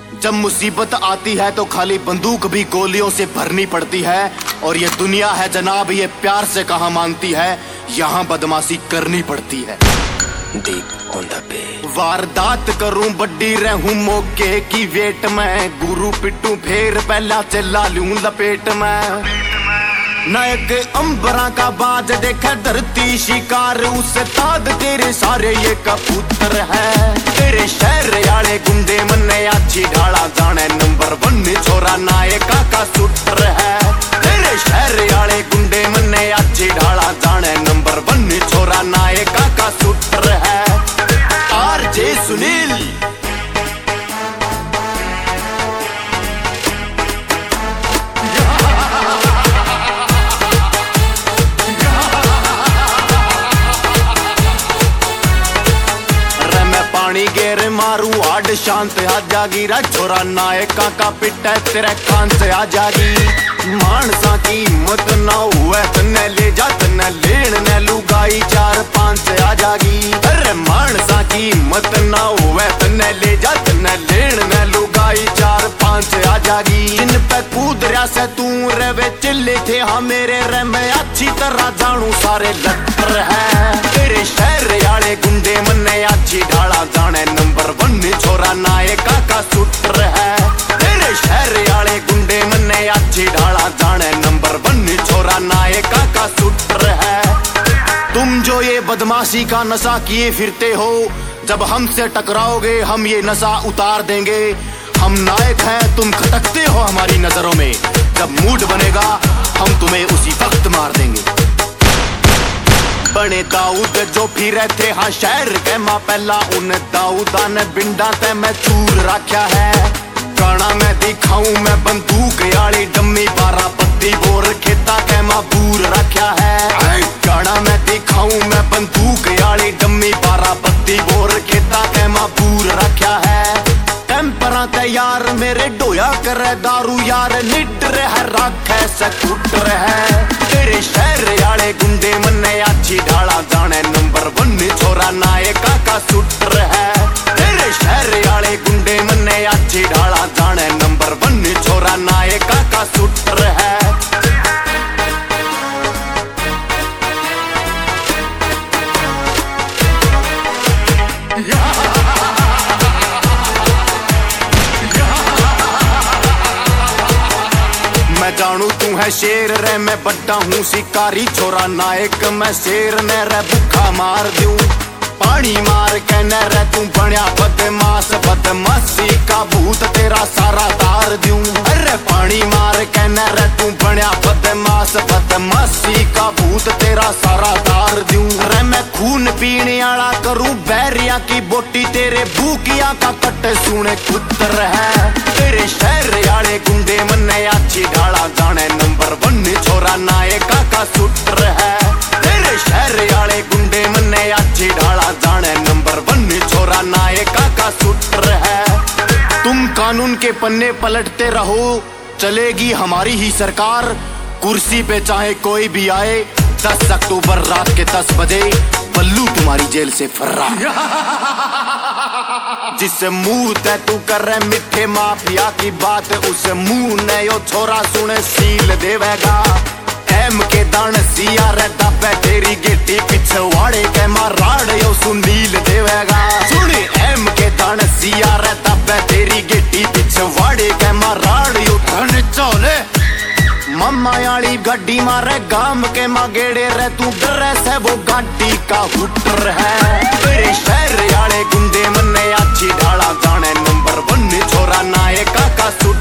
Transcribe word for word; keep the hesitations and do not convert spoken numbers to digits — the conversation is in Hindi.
जब मुसीबत आती है तो खाली बंदूक भी गोलियों से भरनी पड़ती है। और ये दुनिया है जनाब, ये प्यार से कहाँ मानती है, यहाँ बदमाशी करनी पड़ती है। Deep on the bed. वारदात करूं बड्डी रहूं मौके की वेट में, गुरु पिट्टू फेर पहला चला लूं लपेट में। नायक अंबरा का बाज देखे धरती शिकार, उसे ताद तेरे सारे ये कबूतर है। तेरे शहर आले गुंडे मन्ने अच्छी ढाला जाने नंबर वन छोरा नायका का सूटर है। तेरे शहर आले गुंडे मन्ने अच्छी ढाला जाने नंबर वन छोरा नायका का सूटर है। आरजे सुनील गेर मारू आड शांत आ जागी रा छोरा नायका का पिटा तेरे कान से आ जागी। मानसा की हिम्मत ना हुए तन्ने ले जा तन्ने लेन ने लुगाई चार पांच से आ जागी। अरे मानसा की हिम्मत ना हुए तन्ने ले जा तन्ने लेन ने लुगाई चार पांच से आ जागी। इन पे कूद रहा से तू रवे चिल्ले थे हाँ मेरे रे मैं अच्छी तरह जानू सारे लटर है। तेरे शहर आले गुंडे मन्ने अच्छी ढाला जाने नंबर वन छोरा नायका का सूटर है। तेरे शहर आले गुंडे मन्ने अच्छी ढाला जाने नंबर वन छोरा नायका का सूटर है। तुम जो ये बदमाशी का नशा किए फिरते हो, जब हमसे टकराओगे हम ये नशा उतार देंगे। हम नायक हैं, तुम खटकते हो हमारी नजरों में, जब मूड बनेगा हम तुम्हें उसी वक्त मार देंगे। बने दाऊद जो फिर थे हाँ शहर के मां पहला, उन दाऊदा ने बिंडा ते मैं चूर रखा है। गाना मैं दिखाऊं मैं बंदूक आली डम्मी बारह पत्ती बोर खेता के मां बूर रखा है। गाना मैं दिखाऊं मैं बंदूक आली डम्मी बारह पत्ती बोर खेता के मां बूर रखा है। टेम्परा ते यार मेरे डोया करे दारू यार निडर है राखे सकूटर है। तेरे शहर आले गुंडे मन्ने अच्छी ढाला जाने नंबर वन छोरा नायका का सूटर है। तेरे शहर आले गुंडे मन्ने अच्छी ढाला जाने नंबर वन छोरा नायका का सूटर है। मैं जानू तू है शेर रे मैं बड्डा हूँ शिकारी छोरा नायक मैं शेर ने रे भूखा मार दूं। पानी मार के न रे तू बनिया बदमाश बदमाशी का भूत तेरा सारा तार दूं। अरे पानी मार के न रे तू बनिया बदमाश बदमाशी का भूत तेरा सारा तार दूं। रे मैं खून पीने वाला करूं बैरिया की बोटी, तेरे भूकिया का कट सुने कुतर है। तेरे शहर आले गुंडे मन्ने अच्छी ढाला जाने नंबर वन छोरा नायका का सूटर है। तेरे शहर आले गुंडे मन्ने अच्छी ढाला जाने नंबर वन छोरा नायका का सूटर है। तुम कानून के पन्ने पलटते रहो, चलेगी हमारी ही सरकार। कुर्सी पे चाहे कोई भी आए, दस अक्टूबर रात के दस बजे बल्लू तुम्हारी जेल से फर्रार। जिससे मुंह ते तू कर रहे मिठे माफिया की बात, उसे मुंह ने यो छोरा सुने सील देवेगा। एम के दान सिया रहता पे तेरी गिट्टी पिछवाड़े के माराड़ यो सुनील देवेगा। सुनी एम के दान सिया रहता पे तेरी गिट्टी पिछवाड़े के माराड़ यो धन चोले। मम्मा याली गड्डी मारे गाम के मागेड़े रे तू डरे से वो गाड़ी का हुटर है। तेरे शहर आले गुंडे मन्ने अच्छी ढाला जाने नंबर वन छोरा नायका का सूटर